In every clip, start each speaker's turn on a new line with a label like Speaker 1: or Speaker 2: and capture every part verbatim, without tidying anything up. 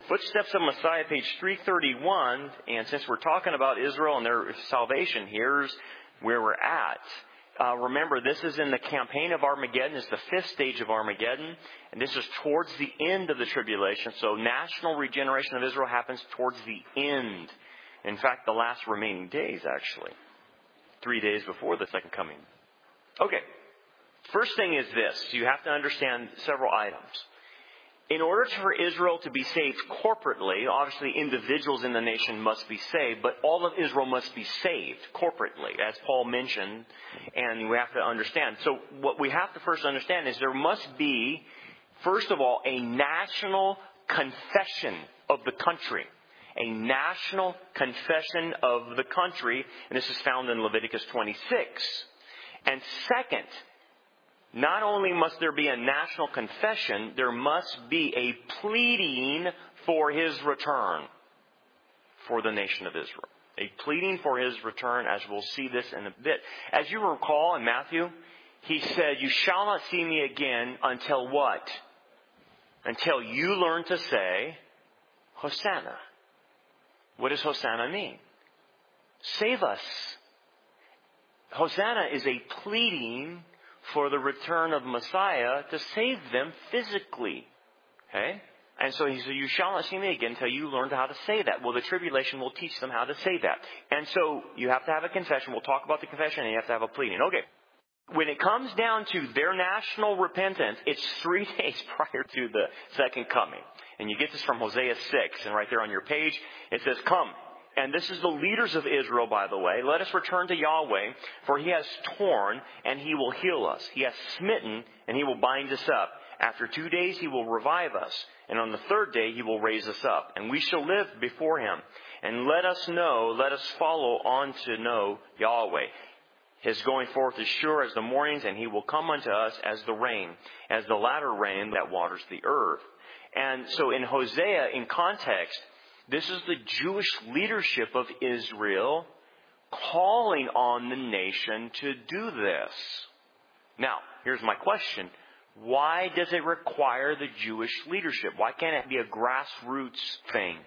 Speaker 1: Footsteps of Messiah, page three thirty-one. And since we're talking about Israel and their salvation, here's where we're at. Uh, remember, this is in the campaign of Armageddon. It's the fifth stage of Armageddon. And this is towards the end of the tribulation. So national regeneration of Israel happens towards the end. In fact, the last remaining days, actually. Three days before the second coming. Okay. First thing is this. You have to understand several items. In order for Israel to be saved corporately, obviously individuals in the nation must be saved, but all of Israel must be saved corporately, as Paul mentioned, and we have to understand. So what we have to first understand is there must be, first of all, a national confession of the country. A national confession of the country, and this is found in Leviticus twenty-six. And second, not only must there be a national confession, there must be a pleading for His return for the nation of Israel. A pleading for His return, as we'll see this in a bit. As you recall in Matthew, He said, "You shall not see me again until what? Until you learn to say, Hosanna." What does Hosanna mean? Save us. Hosanna is a pleading for the return of Messiah to save them physically. Okay? And so he said, "You shall not see me again until you learn how to say that." Well, the tribulation will teach them how to say that. And so you have to have a confession. We'll talk about the confession, and you have to have a pleading. Okay. When it comes down to their national repentance, it's three days prior to the second coming. And you get this from Hosea six. And right there on your page, it says, "Come." And this is the leaders of Israel, by the way. "Let us return to Yahweh, for He has torn, and He will heal us. He has smitten, and He will bind us up. After two days He will revive us, and on the third day He will raise us up. And we shall live before Him. And let us know, let us follow on to know Yahweh. His going forth is sure as the mornings, and He will come unto us as the rain, as the latter rain that waters the earth." And so in Hosea, in context, this is the Jewish leadership of Israel calling on the nation to do this. Now, here's my question. Why does it require the Jewish leadership? Why can't it be a grassroots thing?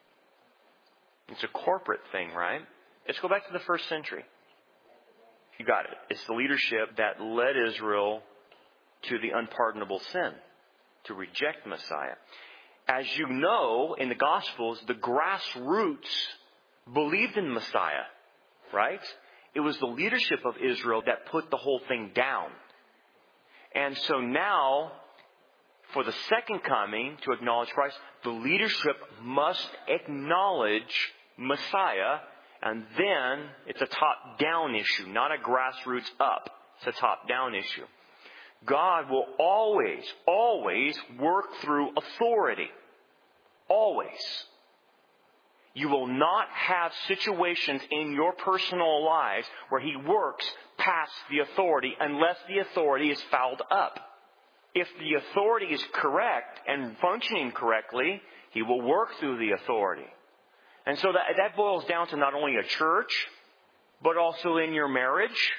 Speaker 1: It's a corporate thing, right? Let's go back to the first century. You got it. It's the leadership that led Israel to the unpardonable sin, to reject Messiah. As you know, in the Gospels, the grassroots believed in Messiah, right? It was the leadership of Israel that put the whole thing down. And so now, for the second coming, to acknowledge Christ, the leadership must acknowledge Messiah. And then it's a top-down issue, not a grassroots up. It's a top-down issue. God will always, always work through authority. Always. You will not have situations in your personal lives where He works past the authority unless the authority is fouled up. If the authority is correct and functioning correctly, He will work through the authority. And so that, that boils down to not only a church, but also in your marriage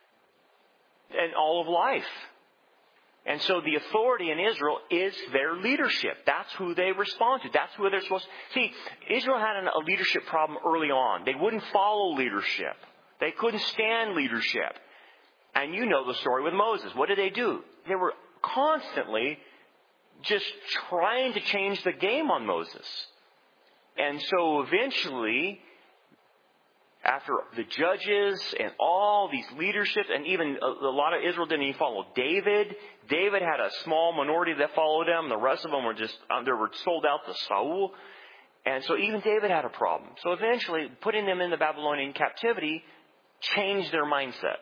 Speaker 1: and all of life. And so the authority in Israel is their leadership. That's who they respond to. That's who they're supposed to... See, Israel had an, a leadership problem early on. They wouldn't follow leadership. They couldn't stand leadership. And you know the story with Moses. What did they do? They were constantly just trying to change the game on Moses. And so eventually, after the judges and all these leaderships, and even a, a lot of Israel didn't even follow David. David had a small minority that followed him. The rest of them were just, um, they were sold out to Saul. And so even David had a problem. So eventually, putting them in the Babylonian captivity changed their mindset.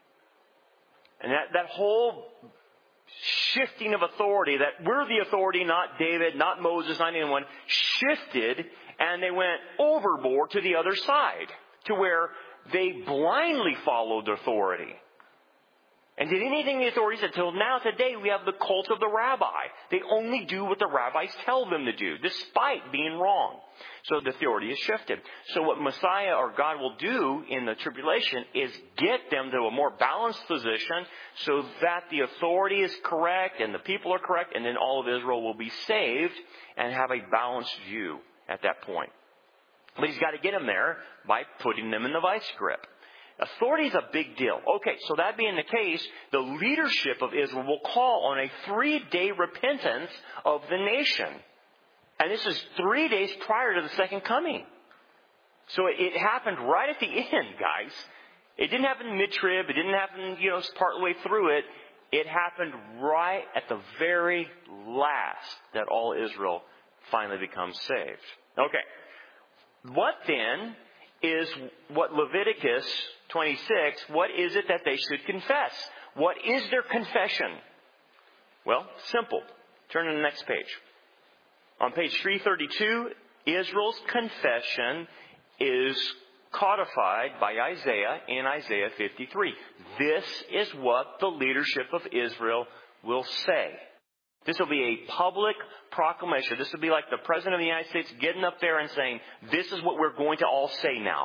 Speaker 1: And that, that whole shifting of authority, that we're the authority, not David, not Moses, not anyone, shifted, and they went overboard to the other side, to where they blindly followed authority. and did anything the authorities until now today we have the cult of the rabbi. They only do what the rabbis tell them to do, despite being wrong. So the authority is shifted. So what Messiah or God will do in the tribulation is get them to a more balanced position so that the authority is correct and the people are correct, and then all of Israel will be saved and have a balanced view at that point. But he's got to get them there by putting them in the vice grip. Authority is a big deal. Okay, so that being the case, the leadership of Israel will call on a three-day repentance of the nation. And this is three days prior to the second coming. So it, it happened right at the end, guys. It didn't happen mid-trib. It didn't happen, you know, part way through it. It happened right at the very last that all Israel finally becomes saved. Okay. What then is what Leviticus twenty-six, what is it that they should confess? What is their confession? Well, simple. Turn to the next page. On page three thirty-two, Israel's confession is codified by Isaiah in Isaiah fifty-three. This is what the leadership of Israel will say. This will be a public proclamation. This will be like the President of the United States getting up there and saying, this is what we're going to all say now.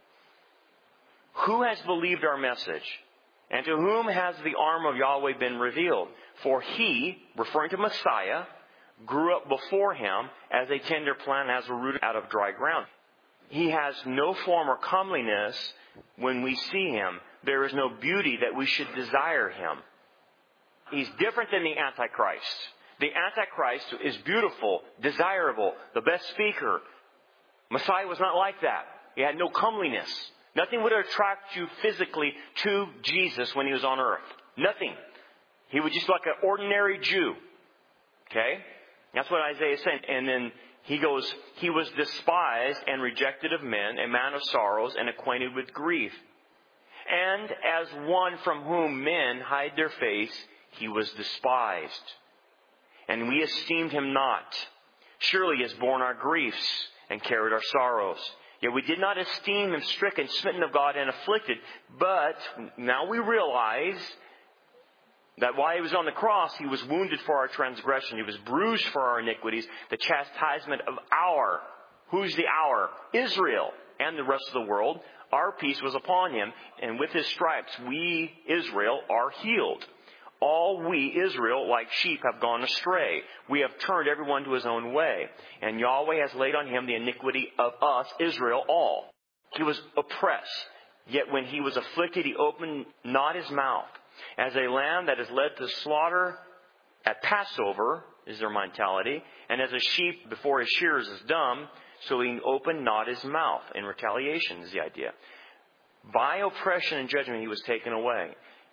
Speaker 1: Who has believed our message? And to whom has the arm of Yahweh been revealed? For he, referring to Messiah, grew up before him as a tender plant, as a root out of dry ground. He has no form or comeliness when we see him. There is no beauty that we should desire him. He's different than the Antichrist. The Antichrist is beautiful, desirable, the best speaker. Messiah was not like that. He had no comeliness. Nothing would attract you physically to Jesus when he was on earth. Nothing. He was just like an ordinary Jew. Okay? That's what Isaiah is saying. And then he goes, he was despised and rejected of men, a man of sorrows and acquainted with grief. And as one from whom men hide their face, he was despised. And we esteemed him not. Surely he has borne our griefs and carried our sorrows. Yet we did not esteem him stricken, smitten of God, and afflicted. But now we realize that while he was on the cross, he was wounded for our transgression. He was bruised for our iniquities. The chastisement of our, who's the our? Israel and the rest of the world. Our peace was upon him. And with his stripes, we, Israel, are healed. All we, Israel, like sheep have gone astray. We have turned everyone to his own way. And Yahweh has laid on him the iniquity of us, Israel, all. He was oppressed. Yet when he was afflicted, he opened not his mouth. As a lamb that is led to slaughter at Passover, is their mentality. And as a sheep before his shearers is dumb, so he opened not his mouth. In retaliation is the idea. By oppression and judgment he was taken away.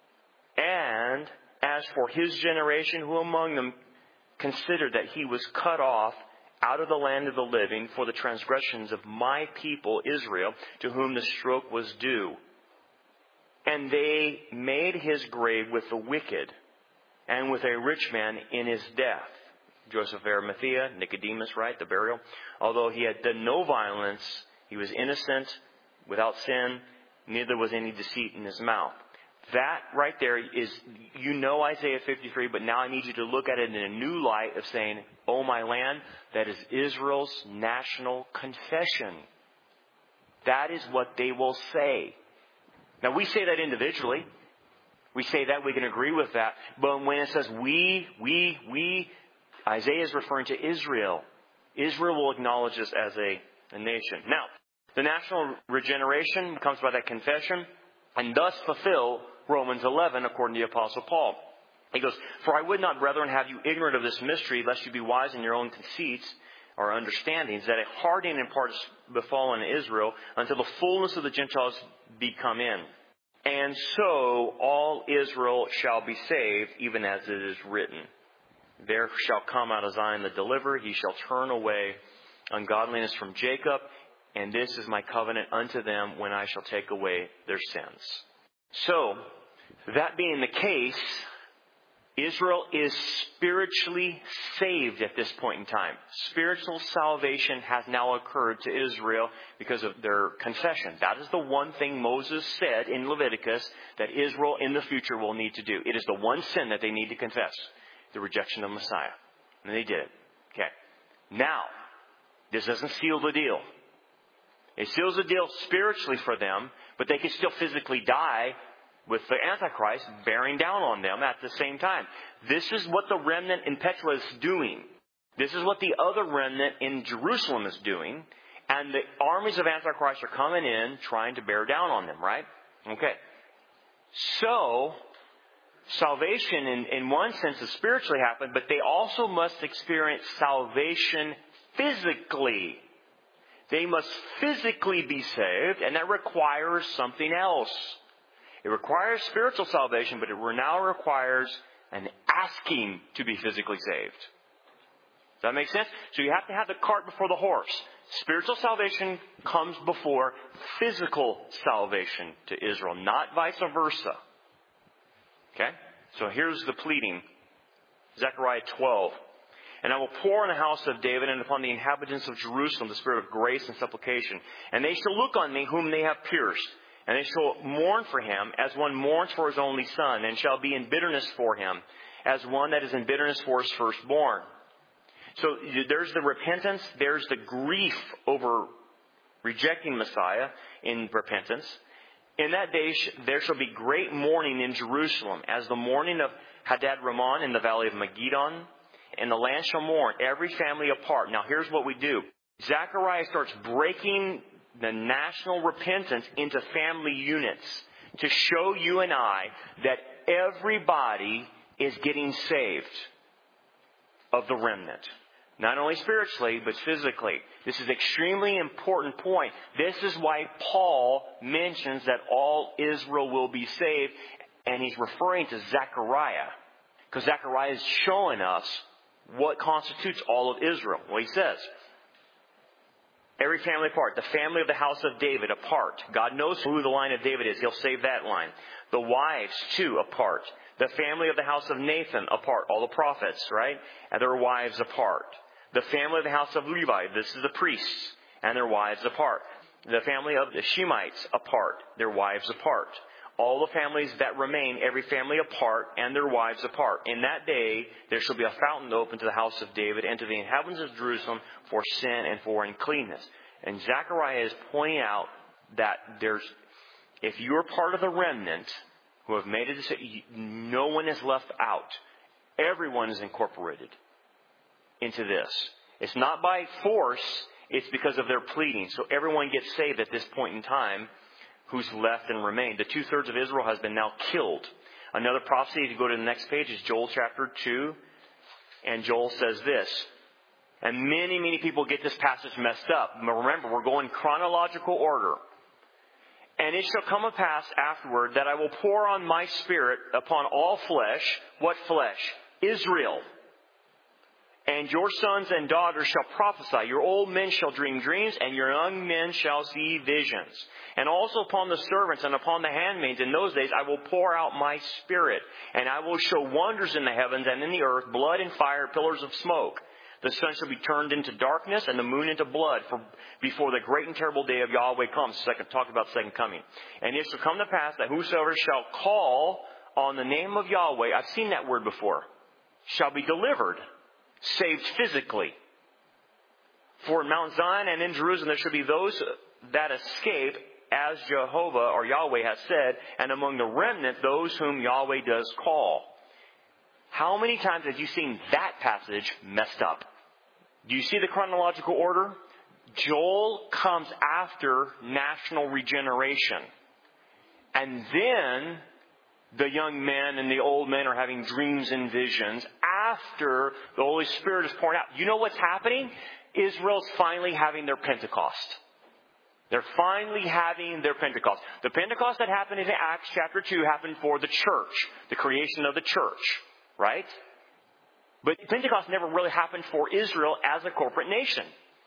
Speaker 1: And as for his generation, who among them considered that he was cut off out of the land of the living for the transgressions of my people Israel, to whom the stroke was due. And they made his grave with the wicked, and with a rich man in his death. Joseph of Arimathea, Nicodemus, right, the burial. Although he had done no violence, he was innocent, without sin, neither was any deceit in his mouth. That right there is, you know Isaiah fifty-three, but now I need you to look at it in a new light of saying, oh my land, that is Israel's national confession. That is what they will say. Now we say that individually. We say that, we can agree with that. But when it says we, we, we, Isaiah is referring to Israel. Israel will acknowledge this as a, a nation. Now, the national regeneration comes by that confession, and thus fulfill Romans eleven, according to the Apostle Paul. He goes, for I would not, brethren, have you ignorant of this mystery, lest you be wise in your own conceits or understandings, that a hardening in part is befallen Israel, until the fullness of the Gentiles be come in. And so all Israel shall be saved, even as it is written. There shall come out of Zion the deliverer, he shall turn away ungodliness from Jacob, and this is my covenant unto them when I shall take away their sins. So, that being the case, Israel is spiritually saved at this point in time. Spiritual salvation has now occurred to Israel because of their confession. That is the one thing Moses said in Leviticus that Israel in the future will need to do. It is the one sin that they need to confess, the rejection of Messiah. And they did it. Okay. Now, this doesn't seal the deal. It seals the deal spiritually for them, but they can still physically die with the Antichrist bearing down on them at the same time. This is what the remnant in Petra is doing. This is what the other remnant in Jerusalem is doing. And the armies of Antichrist are coming in trying to bear down on them, right? Okay. So, salvation in, in one sense has spiritually happened, but they also must experience salvation physically. They must physically be saved, and that requires something else. It requires spiritual salvation, but it now requires an asking to be physically saved. Does that make sense? So you have to have the cart before the horse. Spiritual salvation comes before physical salvation to Israel, not vice versa. Okay? So here's the pleading. Zechariah twelve. And I will pour on the house of David and upon the inhabitants of Jerusalem the spirit of grace and supplication. And they shall look on me whom they have pierced. And they shall mourn for him as one mourns for his only son, and shall be in bitterness for him, as one that is in bitterness for his firstborn. So there's the repentance, there's the grief over rejecting Messiah in repentance. In that day there shall be great mourning in Jerusalem, as the mourning of Hadad Ramon in the valley of Megiddon, and the land shall mourn, every family apart. Now here's what we do. Zechariah starts breaking the national repentance into family units to show you and I that everybody is getting saved of the remnant. Not only spiritually, but physically. This is an extremely important point. This is why Paul mentions that all Israel will be saved, and he's referring to Zechariah. Because Zechariah is showing us what constitutes all of Israel. Well, he says, every family apart. The family of the house of David apart. God knows who the line of David is. He'll save that line. The wives, too, apart. The family of the house of Nathan apart. All the prophets, right? And their wives apart. The family of the house of Levi. This is the priests and their wives apart. The family of the Shemites apart. Their wives apart. All the families that remain, every family apart, and their wives apart. In that day, there shall be a fountain open to the house of David and to the inhabitants of Jerusalem for sin and for uncleanness. And Zechariah is pointing out that there's, if you're part of the remnant who have made a decision, no one is left out. Everyone is incorporated into this. It's not by force, it's because of their pleading. So everyone gets saved at this point in time who's left and remained. The two-thirds of Israel has been now killed. Another prophecy, if you go to the next page, is Joel chapter two. And Joel says this. And many, many people get this passage messed up. But remember, we're going chronological order. And it shall come to pass afterward that I will pour on my spirit upon all flesh. What flesh? Israel. And your sons and daughters shall prophesy. Your old men shall dream dreams, and your young men shall see visions. And also upon the servants and upon the handmaids in those days I will pour out my spirit. And I will show wonders in the heavens and in the earth, blood and fire, pillars of smoke. The sun shall be turned into darkness and the moon into blood for, before the great and terrible day of Yahweh comes. Second, talk about second coming. And it shall come to pass that whosoever shall call on the name of Yahweh, I've seen that word before, shall be delivered. Saved physically. For in Mount Zion and in Jerusalem there shall be those that escape, as Jehovah or Yahweh has said, and among the remnant those whom Yahweh does call. How many times have you seen that passage messed up? Do you see the chronological order? Joel comes after national regeneration. And then the young men and the old men are having dreams and visions after the Holy Spirit is poured out. You know what's happening? Israel's finally having their Pentecost. They're finally having their Pentecost. The Pentecost that happened in Acts chapter two happened for the church, the creation of the church, right? But Pentecost never really happened for Israel as a corporate nation.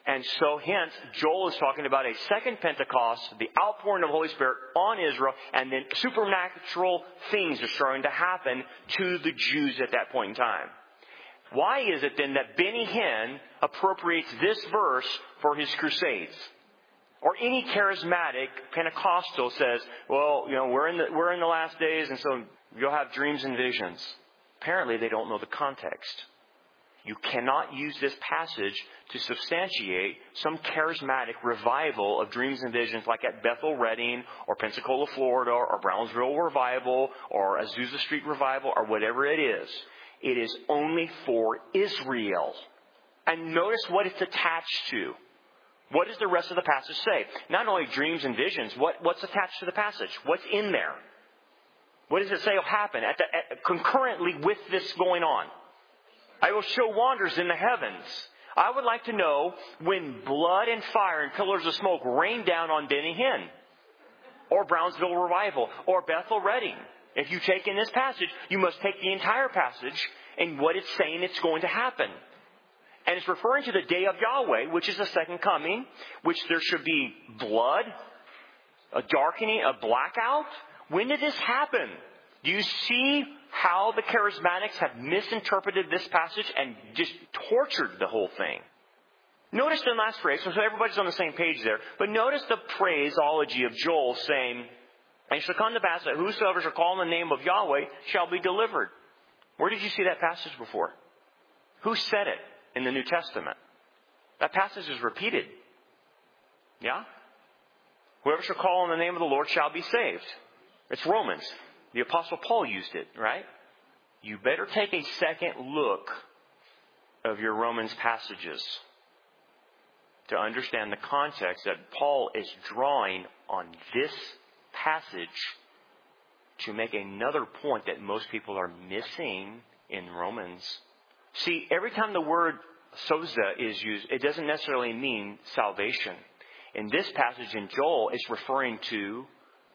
Speaker 1: And so hence, Joel is talking about a second Pentecost, the outpouring of the Holy Spirit on Israel, and then supernatural things are starting to happen to the Jews at that point in time. Why is it then that Benny Hinn appropriates this verse for his crusades? Or any charismatic Pentecostal says, well, you know, we're in the, we're in the last days, and so you'll have dreams and visions. Apparently they don't know the context. You cannot use this passage to substantiate some charismatic revival of dreams and visions like at Bethel Redding or Pensacola, Florida, or Brownsville Revival or Azusa Street Revival or whatever it is. It is only for Israel. And notice what it's attached to. What does the rest of the passage say? Not only dreams and visions, what, what's attached to the passage? What's in there? What does it say will happen at the, at, concurrently with this going on? I will show wonders in the heavens. I would like to know when blood and fire and pillars of smoke rain down on Benny Hinn or Brownsville Revival or Bethel Redding. If you take in this passage, you must take the entire passage and what it's saying it's going to happen. And it's referring to the day of Yahweh, which is the second coming, which there should be blood, a darkening, a blackout. When did this happen? Do you see how the charismatics have misinterpreted this passage and just tortured the whole thing? Notice the last phrase, so everybody's on the same page there. But notice the phraseology of Joel saying, and it shall come to pass that whosoever shall call on the name of Yahweh shall be delivered. Where did you see that passage before? Who said it in the New Testament? That passage is repeated. Yeah? Whoever shall call on the name of the Lord shall be saved. It's Romans. The Apostle Paul used it, right? You better take a second look of your Romans passages to understand the context that Paul is drawing on this passage to make another point that most people are missing in Romans. See, every time the word soza is used, it doesn't necessarily mean salvation. In this passage in Joel, it's referring to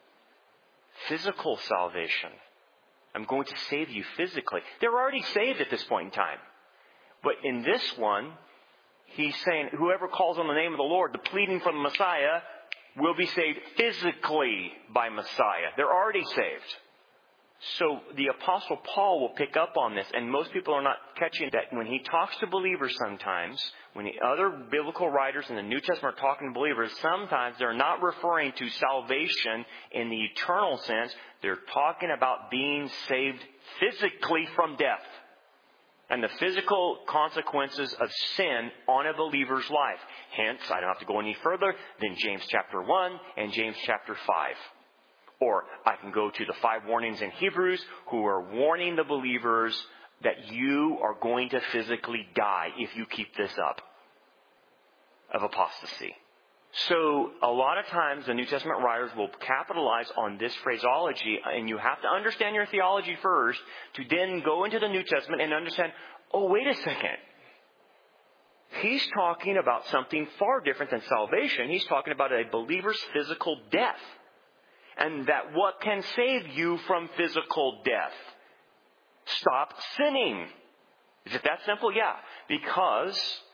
Speaker 1: physical salvation. I'm going to save you physically. They're already saved at this point in time. But in this one, he's saying whoever calls on the name of the Lord, the pleading from the Messiah, will be saved physically by Messiah. They're already saved. So the Apostle Paul will pick up on this, and most people are not catching that when he talks to believers sometimes, when the other biblical writers in the New Testament are talking to believers, sometimes they're not referring to salvation in the eternal sense. They're talking about being saved physically from death and the physical consequences of sin on a believer's life. Hence, I don't have to go any further than James chapter one and James chapter five. Or I can go to the five warnings in Hebrews who are warning the believers that you are going to physically die if you keep this up of apostasy. So a lot of times the New Testament writers will capitalize on this phraseology, and you have to understand your theology first to then go into the New Testament and understand, oh, wait a second. He's talking about something far different than salvation. He's talking about a believer's physical death. And that what can save you from physical death? Stop sinning. Is it that simple? Yeah. Because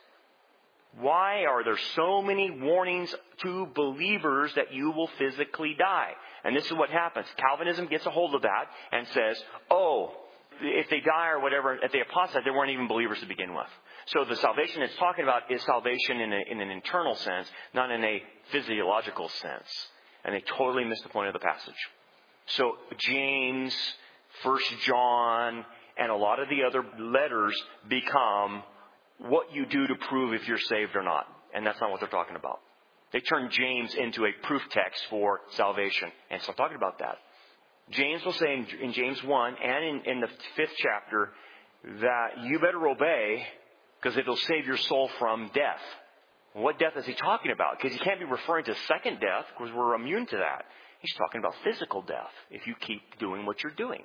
Speaker 1: why are there so many warnings to believers that you will physically die? And this is what happens. Calvinism gets a hold of that and says, oh, if they die or whatever, if they apostate, they weren't even believers to begin with. So the salvation it's talking about is salvation in, a, in an internal sense, not in a physiological sense. And they totally missed the point of the passage. So James, First John, and a lot of the other letters become what you do to prove if you're saved or not. And that's not what they're talking about. They turn James into a proof text for salvation. And so I'm talking about that. James will say in, in James one and in, in the fifth chapter that you better obey because it'll save your soul from death. What death is he talking about? Because he can't be referring to second death because we're immune to that. He's talking about physical death if you keep doing what you're doing.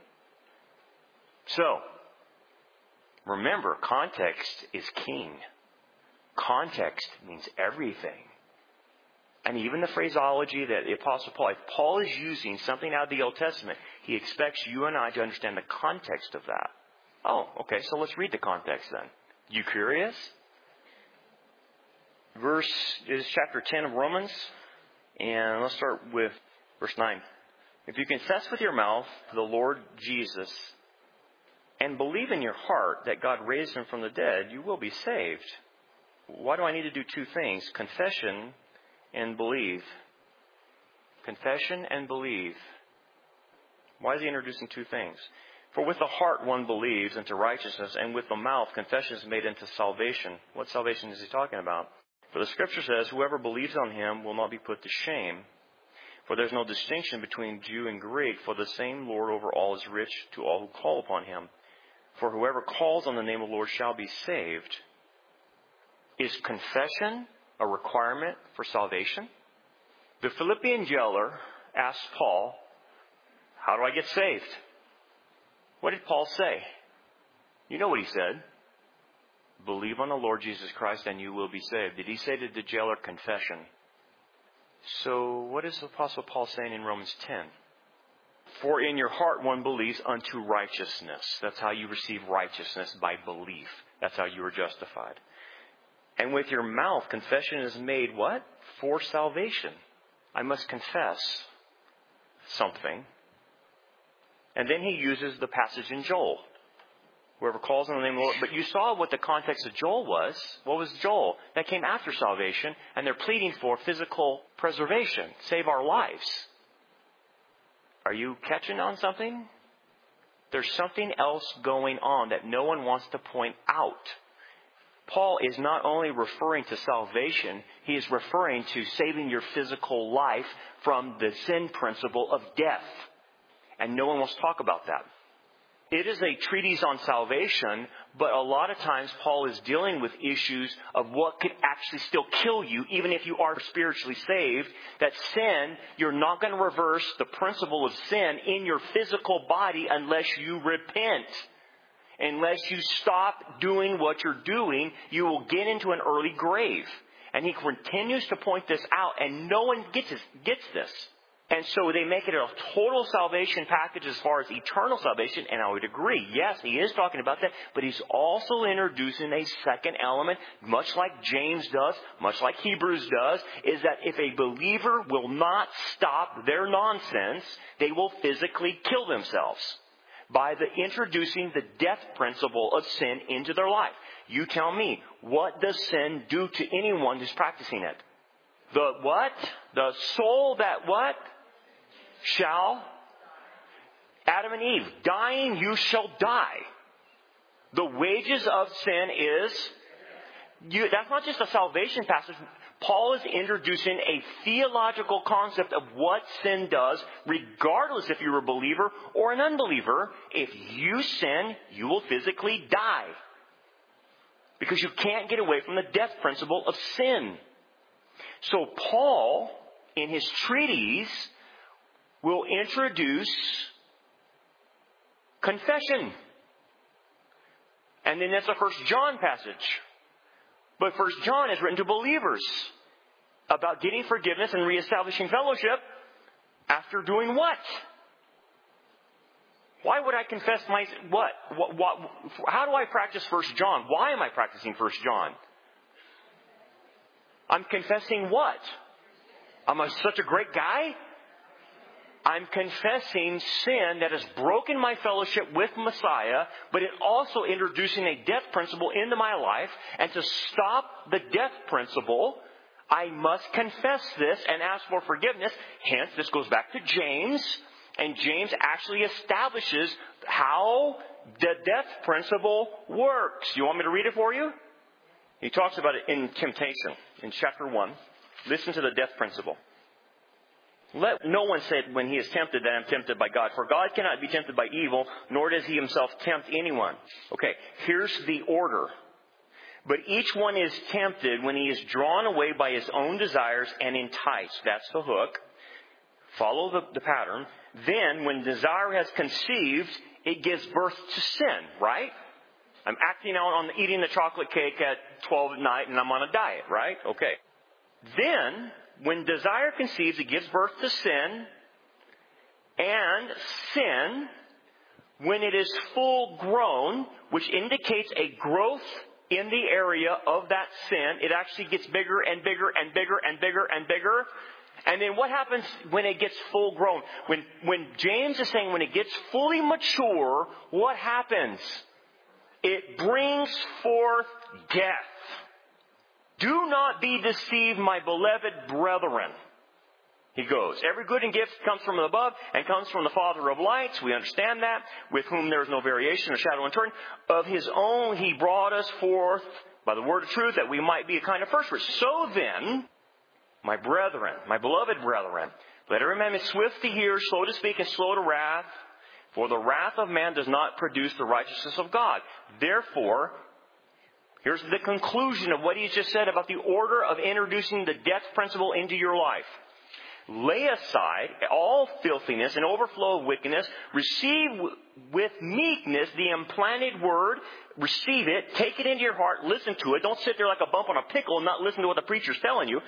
Speaker 1: So, remember, context is king. Context means everything. And even the phraseology that the Apostle Paul, if Paul is using something out of the Old Testament, he expects you and I to understand the context of that. Oh, okay, so let's read the context then. You curious? verse is chapter ten of Romans. And let's start with verse nine. If you confess with your mouth the Lord Jesus and believe in your heart that God raised him from the dead, you will be saved. Why do I need to do two things? Confession and believe. Confession and believe. Why is he introducing two things? For with the heart one believes unto righteousness, and with the mouth confession is made unto salvation. What salvation is he talking about? For the Scripture says, whoever believes on him will not be put to shame. For there is no distinction between Jew and Greek, for the same Lord over all is rich to all who call upon him. For whoever calls on the name of the Lord shall be saved. Is confession a requirement for salvation? The Philippian jailer asked Paul, how do I get saved? What did Paul say? You know what he said. Believe on the Lord Jesus Christ and you will be saved. Did he say to the jailer confession? So what is the Apostle Paul saying in Romans ten? For in your heart one believes unto righteousness. That's how you receive righteousness, by belief. That's how you are justified. And with your mouth confession is made what? For salvation. I must confess something. And then he uses the passage in Joel. Whoever calls on the name of the Lord. But you saw what the context of Joel was. What was Joel? That came after salvation. And they're pleading for physical preservation. Save our lives. Are you catching on something? There's something else going on that no one wants to point out. Paul is not only referring to salvation, he is referring to saving your physical life from the sin principle of death. And no one wants to talk about that. It is a treatise on salvation, but a lot of times Paul is dealing with issues of what could actually still kill you, even if you are spiritually saved. That sin, you're not going to reverse the principle of sin in your physical body unless you repent. Unless you stop doing what you're doing, you will get into an early grave. And he continues to point this out, and no one gets this, gets this. And so they make it a total salvation package as far as eternal salvation. And I would agree, yes, he is talking about that. But he's also introducing a second element, much like James does, much like Hebrews does, is that if a believer will not stop their nonsense, they will physically kill themselves by the introducing the death principle of sin into their life. You tell me, what does sin do to anyone who's practicing it? The what? The soul that what? Shall? Adam and Eve, dying you shall die. The wages of sin is... You, that's not just a salvation passage. Paul is introducing a theological concept of what sin does, regardless if you're a believer or an unbeliever. If you sin, you will physically die. Because you can't get away from the death principle of sin. So Paul, in his treatise, will introduce confession. And then that's a First John passage. But First John is written to believers about getting forgiveness and reestablishing fellowship after doing what? Why would I confess my... What? what, what how do I practice First John? Why am I practicing First John? I'm confessing what? Am I such a great guy? I'm confessing sin that has broken my fellowship with Messiah, but it also introducing a death principle into my life. And to stop the death principle, I must confess this and ask for forgiveness. Hence, this goes back to James. And James actually establishes how the death principle works. You want me to read it for you? He talks about it in temptation, in chapter one. Listen to the death principle. Let no one say when he is tempted that I am tempted by God. For God cannot be tempted by evil, nor does he himself tempt anyone. Okay, here's the order. But each one is tempted when he is drawn away by his own desires and enticed. That's the hook. Follow the, the pattern. Then, when desire has conceived, it gives birth to sin, right? I'm acting out on eating the chocolate cake at twelve at night and I'm on a diet, right? Okay. Then, when desire conceives, it gives birth to sin. And sin, when it is full grown, which indicates a growth in the area of that sin, it actually gets bigger and bigger and bigger and bigger and bigger. And then what happens when it gets full grown? When, when James is saying when it gets fully mature, what happens? It brings forth death. Do not be deceived, my beloved brethren. He goes, every good and gift comes from above and comes from the Father of lights. We understand that. With whom there is no variation or shadow of turning. Of His own He brought us forth by the word of truth that we might be a kind of first fruits. So then, my brethren, my beloved brethren, let every man be swift to hear, slow to speak, and slow to wrath. For the wrath of man does not produce the righteousness of God. Therefore, here's the conclusion of what he's just said about the order of introducing the death principle into your life. Lay aside all filthiness and overflow of wickedness. Receive with meekness the implanted word. Receive it. Take it into your heart. Listen to it. Don't sit there like a bump on a pickle and not listen to what the preacher's telling you.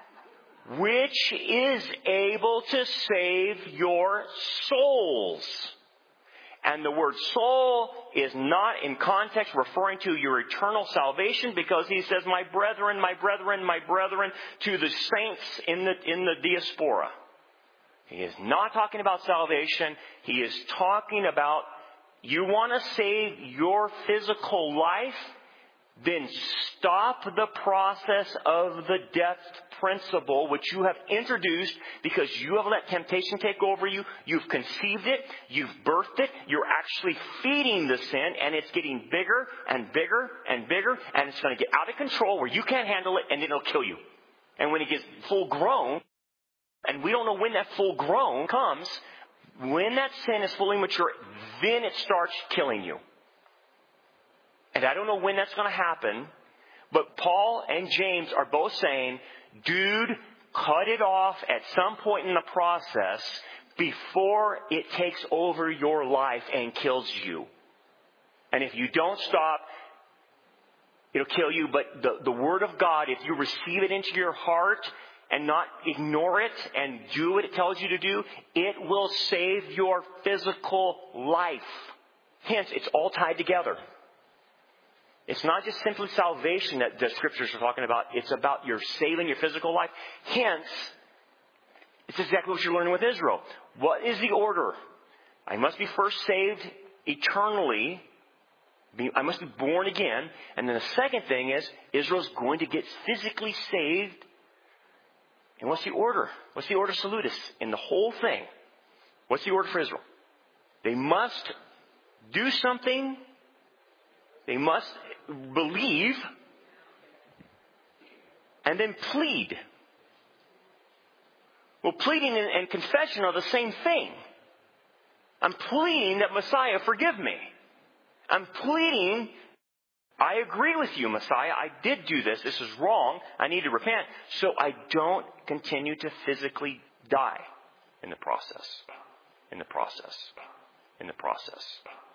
Speaker 1: Which is able to save your souls. And the word soul is not in context referring to your eternal salvation, because he says, my brethren, my brethren, my brethren, to the saints in the, in the diaspora. He is not talking about salvation. He is talking about, you want to save your physical life? Then stop the process of the death principle, which you have introduced because you have let temptation take over you. You've conceived it. You've birthed it. You're actually feeding the sin, and it's getting bigger and bigger and bigger, and it's going to get out of control where you can't handle it, and it'll kill you. And when it gets full grown, and we don't know when that full grown comes, when that sin is fully mature, then it starts killing you. And I don't know when that's going to happen, but Paul and James are both saying, dude, cut it off at some point in the process before it takes over your life and kills you. And if you don't stop, it'll kill you. But the, the Word of God, if you receive it into your heart and not ignore it and do what it tells you to do, it will save your physical life. Hence, it's all tied together. It's not just simply salvation that the Scriptures are talking about. It's about your saving your physical life. Hence, it's exactly what you're learning with Israel. What is the order? I must be first saved eternally. I must be born again. And then the second thing is, Israel's going to get physically saved. And what's the order? What's the order salutis in the whole thing? What's the order for Israel? They must do something. They must believe and then plead. Well, pleading and confession are the same thing. I'm pleading that Messiah forgive me. I'm pleading, I agree with you, Messiah. I did do this. This is wrong. I need to repent so I don't continue to physically die in the process. In the process. In the process.